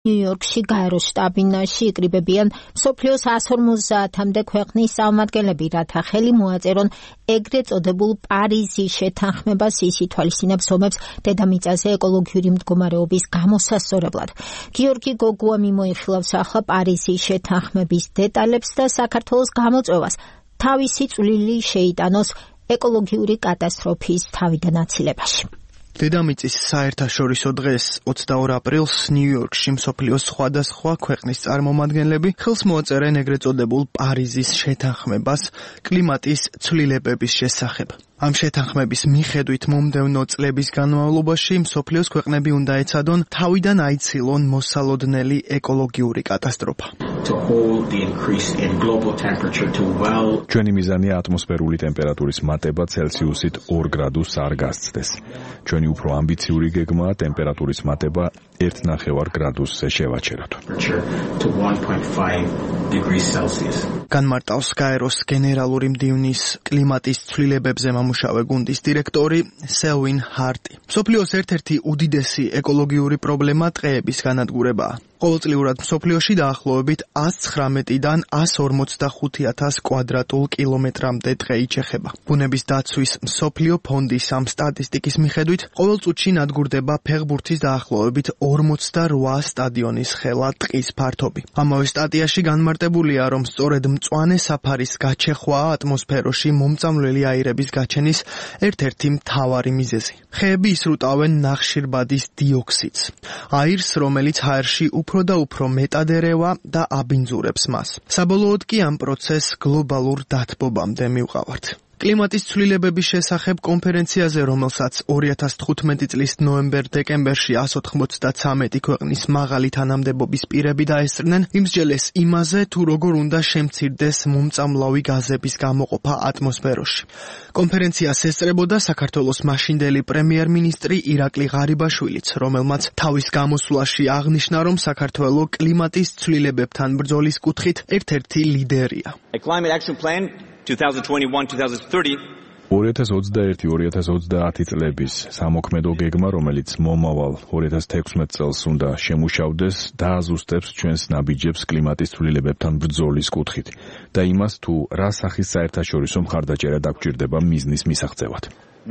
ნიუ-იორკში გაეროს შტაბ-ბინაში იკრიბებიან მსოფლიოს 150-მდე ქვეყნის წარმომადგენლები, რათა ხელი მოაწერონ ეგრეთ წოდებულ პარიზის შეთანხმებას, ის ითვალისწინებს ომებს დედამიწაზე ეკოლოგიური მდგომარეობის გამოსასწორებლად. გიორგი გოგუა მიმოიხილავს ახლა პარიზის შეთანხმების დეტალებს და საქართველოს გამოწვევას თავისი წვლილი შეიტანოს ეკოლოგიური კატასტროფის თავიდან აცილებაში. დედამიწის საერთაშორისო დღეს 22 აპრილს ნიუ-იორკში მსოფლიოს სხვადასხვა ქვეყნის წარმომადგენლები ხელს მოაწერენ ეგრეთ წოდებულ პარიზის შეთანხმებას კლიმატის ცვლილებების შესახებ. ამ შეთანხმების მიხედვით მომდევნო წლების განმავლობაში მსოფლიოს ქვეყნები უნდა ეცადონ თავიდან აიცილონ მოსალოდნელი ეკოლოგიური კატასტროფა. ჩვენი მიზანია ატმოსფერული ტემპერატურის მატება ცელსიუსით 2 გრადუსს არ გასცდეს. ჩვენი უფრო ამბიციური გეგმაა ტემპერატურის მატება 1.5 გრადუსზე შევაჩეროთ. განმარტავს გაეროს გენერალური მდივნის კლიმატის ცვლილებებზე მამუშავე გუნდის დირექტორი სელვინ ჰარტი. მსოფლიოს ერთ-ერთი უდიდესი ეკოლოგიური პრობლემა ტყეების განადგურებაა. ყოველწლიურად მსოფლიოში დაახლოებით 119-დან 145,000 კვადრატულ კილომეტრამდე ტყე იჩეხება. ბუნების დაცვის მსოფლიო ფონდის ამ სტატისტიკის მიხედვით, ყოველ წუთში ნადგურდება ფეხბურთის დაახლოებით 48 სტადიონის ხელა ტყის ფართობი. ამავე სტატიაში განმარტებულია, რომ სწორედ მწვანე საფარის გაჩეხვაა ატმოსფეროში მომწამვლელი აირების გაჩენის ერთ-ერთი მთავარი მიზეზი. ხეები ისრუტავენ ნახშირბადის დიოქსიდს, აირს, რომელიც ჰაერში უფრო და უფრო მეტად ერევა და აბინძურებს მას. საბოლოოდ კი ამ პროცესს გლობალურ დათბობამდე მივყავართ. კლიმატის ცვლილებების შესახებ კონფერენციაზე, რომელსაც 2015 წლის ნოემბერ-დეკემბერში 193 ქვეყნის მაღალი თანამდებობის პირები დაესწრნენ, იმსჯელეს იმაზე, თუ როგორ უნდა შემცირდეს მომწამლავი გაზების გამოყოფა ატმოსფეროში. კონფერენციას ესწრებოდა საქართველოს მაშინდელი პრემიერ-მინისტრი ირაკლი ღარიბაშვილიც, რომელმაც თავის გამოსვლაში აღნიშნა, რომ საქართველო კლიმატის ცვლილებებთან ბრძოლის კუთხით ერთ-ერთი ლიდერია. 2021-2030 წლების სამოქმედო გეგმა, რომელიც მომავალ 2016 წელს უნდა შემუშავდეს, დააზუსტებს ჩვენს ნაბიჯებს კლიმატის ცვლილებებთან ბრძოლის კუთხით და იმას, თუ რა სახის საერთაშორისო მხარდაჭერა დაგვჭირდება მიზნის მისაღწევად.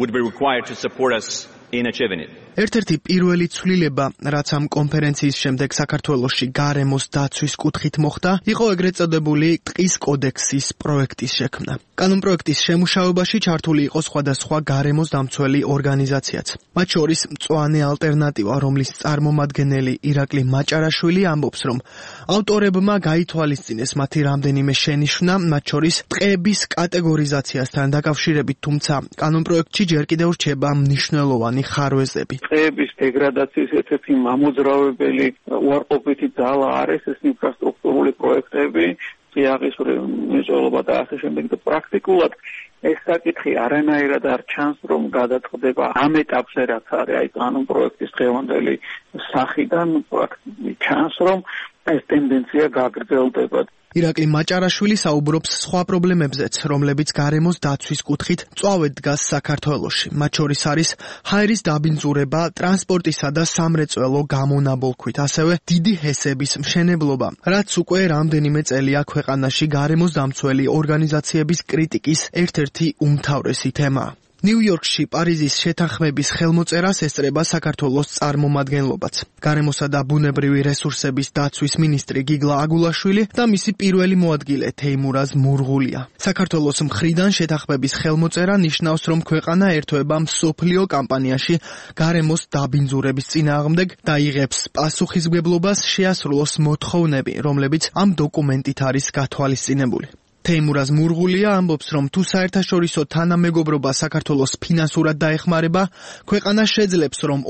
ერთ-ერთი პირველი ცვლილება, რაც ამ კონფერენციის შემდეგ საქართველოში გარემოს დაცვის კუთხით მოხდა, იყო ეგრეთ წოდებული ტყის კოდექსის პროექტის შექმნა. კანონპროექტის შემუშავებაში ჩართული იყო სხვადასხვა გარემოს დამცველი ორგანიზაციაც. მათ შორის მწვანე ალტერნატივა, რომლის წარმომადგენელი ირაკლი მაჭარაშვილი ამბობს, რომ ავტორებმა გაითვალისწინეს მათი რამდენიმე შენიშვნა, მათ შორის ტყეების კატეგორიზაციასთან დაკავშირებით, თუმცა კანონპროექტში ჯერ კიდევ რჩება მნიშვნელოვანი ხარვეზები. ტყეების დეგრადაციის ერთ-ერთი მამოძრავებელი უარყოფითი ძალა არის ეს ინფრასტრუქტურული პროექტები, წიაღის მრეწველობა და ასე შემდეგ და პრაქტიკულად ეს საკითხი არანაირად არ ჩანს, რომ გადაწყდება ამ ეტაპზე, რაც არის აი კანონპროექტის დღევანდელი სახიდან პრაქტიკულად ჩანს, რომ ეს ტენდენცია გაგრძელდება. ირაკლი მაჭარაშვილი საუბრობს სხვა პრობლემებზეც, რომლებიც გარემოს დაცვის კუთხით მწვავედ დგას საქართველოში. მათ შორის არის ჰაერის დაბინძურება, ტრანსპორტისა და სამრეწველო გამონაბოლქვით, ასევე დიდი ჰესების მშენებლობა, რაც უკვე რამდენიმე წელია ქვეყანაში გარემოს დამცველი ორგანიზაციების კრიტიკის ერთ-ერთი უმთავრესი თემაა. ნიუ-იორკში პარიზის შეთანხმების ხელმოწერას ესწრება საქართველოს წარმომადგენლობაც. გარემოსა და ბუნებრივი რესურსების დაცვის მინისტრი გიგლა აგულაშვილი და მისი პირველი მოადგილე თეიმურაზ მურღულია. საქართველოს მხრიდან შეთანხმების ხელმოწერა ნიშნავს, რომ ქვეყანა ერთვება მსოფლიო კამპანიაში გარემოს დაბინძურების წინააღმდეგ და იღებს პასუხისმგებლობას შეასრულოს მოთხოვნები, რომლებიც ამ დოკუმენტით არის გათვალისწინებული. თეიმურაზ მურღულია ამბობს, რომ თუ საერთაშორისო თანამეგობრობა საქართველოს ფინანსურად დაეხმარება, ქვეყანა შეძლებს, რომ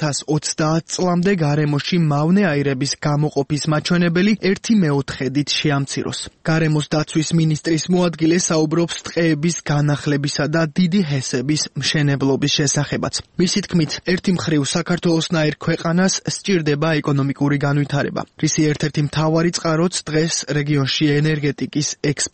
2030 წლამდე გარემოში მავნე აირების გამოყოფის მაჩვენებელი 1/4-ით შეამციროს. გარემოს დაცვის მინისტრის მოადგილე საუბრობს ტყეების განახლებისა და დიდი ჰესების მშენებლობის შესახებაც. მისი თქმით, ერთი მხრივ საქართველოსნაირ ქვეყანას სჭირდება ეკონომიკური განვითარება, რისი ერთ-ერთი მთავარი წყაროც დღეს რეგიონში ენერგეტიკის ექსპორტი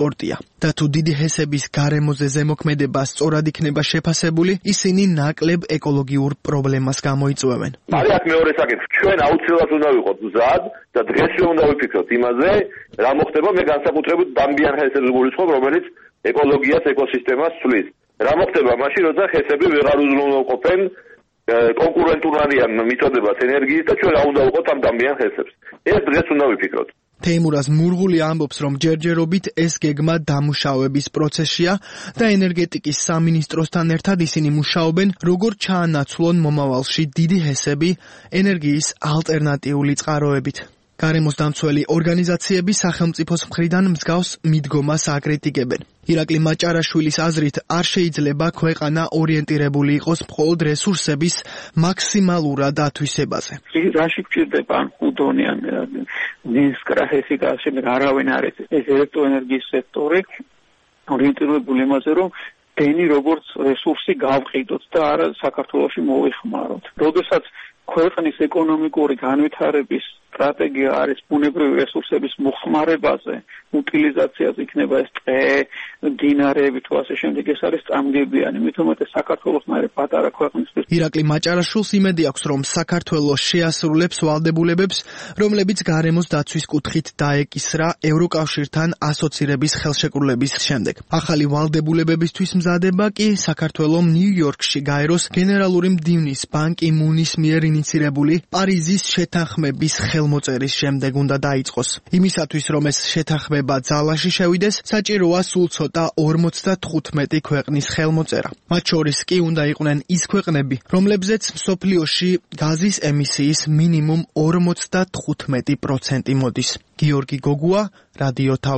ტრანსპორტია და თუ დიდი ჰესების გარემოზე ზემოქმედება სწორად იქნება შეფასებული, ისინი ნაკლებ ეკოლოგიურ პრობლემას გამოიწვევენ. არის აქ მეორე საკითხი. ჩვენ აუცილებლად უნდა ვიყოთ მზად და დღესვე უნდა ვიფიქროთ იმაზე, რა მოხდება, მე განსაკუთრებით დამბიან ჰესებს გულისხმობ, რომელიც ეკოლოგიას, ეკოსისტემას ცვლის. რა მოხდება მაშინ, როცა ჰესები ვეღარ უზრუნველყოფენ კონკურენტულადიან მიწოდებას ენერგიის და ჩვენ რა უნდა ვიყოთ ამ დამბიან ჰესებს. ეს დღეს უნდა ვიფიქროთ. თეიმურაზ მურღული ამბობს, რომ ჯერჯერობით ეს გეგმა დამუშავების პროცესშია და ენერგეტიკის სამინისტროსთან ერთად ისინი მუშაობენ, როგორ ჩაანაცვლონ მომავალში დიდი ჰესები ენერგიის ალტერნატიული წყაროებით. გარემოს დამცველი ორგანიზაციები სახელმწიფოს მხრიდან მსგავს მიდგომას აკრიტიკებენ. ირაკლი მაჭარაშვილის აზრით, არ შეიძლება ქვეყანა ორიენტირებული იყოს მხოლოდ რესურსების მაქსიმალურად ათვისებაზე. რაში გვჭირდება უდონიან ნისკრაჰესი და შემდეგ არავინ არის ეს ელექტროენერგიის სექტორი ორიენტირებული იმაზე, რომ დენი როგორც რესურსი გავყიდოთ და არა საქართველოში მოვიხმაროთ. როდესაც ქვეყნის ეკონომიკური განვითარების სტრატეგია არის ბუნებრივი რესურსების მოხმარებაზე, უტილიზაციაზე, იქნება ეს ტყე, მდინარეები თუ ასე შემდეგ, ეს არის წამგებიანი, მით უმეტეს საქართველოს მერე პატარა ქვეყნისთვის. ირაკლი მაჭარაშვილს იმედი აქვს, რომ საქართველო შეასრულებს ვალდებულებებს, რომლებიც გარემოს დაცვის კუთხით დაეკისრა ევროკავშირთან ასოცირების ხელშეკრულების შემდეგ. ახალი ვალდებულებებისთვის მზადება კი საქართველომ ნიუ-იორკში გაეროს გენერალური მდივნის ბან კი მუნის მიერ ინიცირებული პარიზის შეთანხმების ხელმოწერის შემდეგ უნდა დაიწყოს. იმისათვის, რომ ეს შეთანხმება ძალაში შევიდეს, საჭიროა სულ ცოტა 55 ქვეყნის ხელმოწერა. მათ შორის კი უნდა იყვნენ ის ქვეყნები, რომლებზეც მსოფლიოში გაზის ემისიის მინიმუმ 55% მოდის. გიორგი გოგუა, რადიო